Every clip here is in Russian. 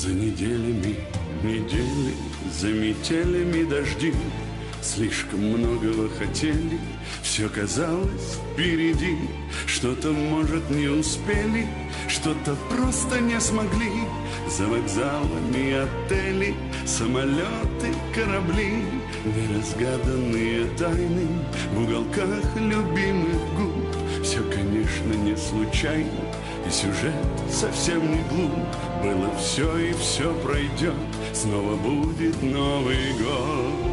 За неделями недели, за метелями дожди. Слишком многого хотели, все казалось впереди. Что-то, может, не успели, что-то просто не смогли. За вокзалами отели, самолеты, корабли, неразгаданные тайны в уголках любимых губ. Все, конечно, не случайно, и сюжет совсем не глуп. Было все и все пройдет, снова будет Новый год.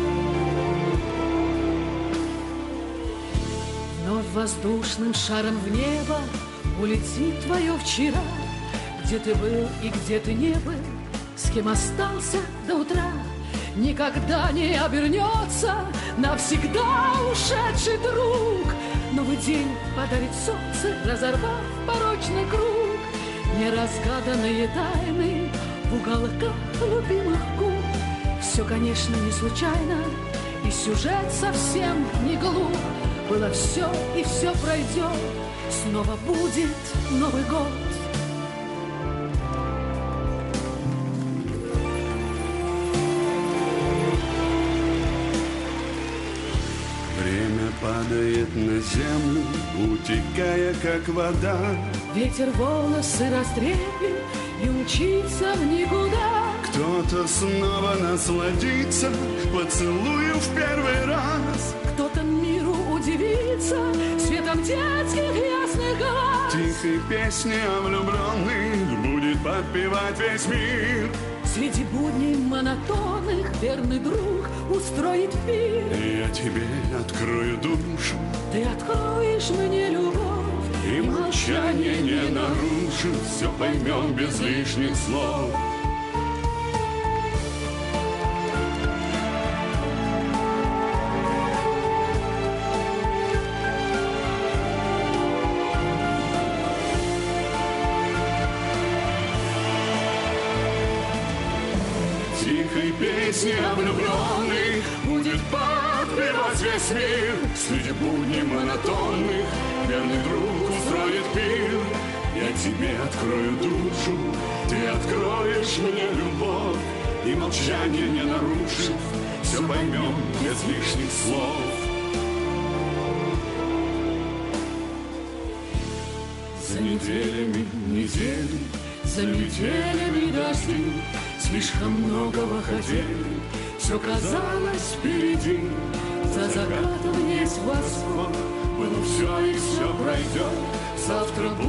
Вновь воздушным шаром в небо улетит твое вчера. Где ты был и где ты не был, с кем остался до утра. Никогда не обернется навсегда ушедший друг. Новый день подарит солнце, разорвав порочный круг. Неразгаданные тайны в уголках любимых губ. Все, конечно, не случайно, и сюжет совсем не глуп. Было все и все пройдет, снова будет Новый год. Время падает на землю, утекая, как вода. Ветер волосы растрепет и умчится в никуда. Кто-то снова насладится поцелую в первый раз. Кто-то миру удивится светом детских ясных глаз. Тихой песни о влюбленных будет подпевать весь мир. Среди будней монотонных верный друг устроит пир. Я тебе открою душу, ты откроешь мне любовь, и молчание не нарушит, все поймем без лишних слов. Тихой песни о влюбленных будет подпевать весь мир. Среди будней монотонных верный друг устроит пир. Я тебе открою душу, ты откроешь мне любовь, и молчание не нарушит, все поймем без лишних слов. За неделями недели, за метелями дожди. Слишком многого хотели, все казалось впереди. За закатом есть восход, было все и все пройдет. Завтра будет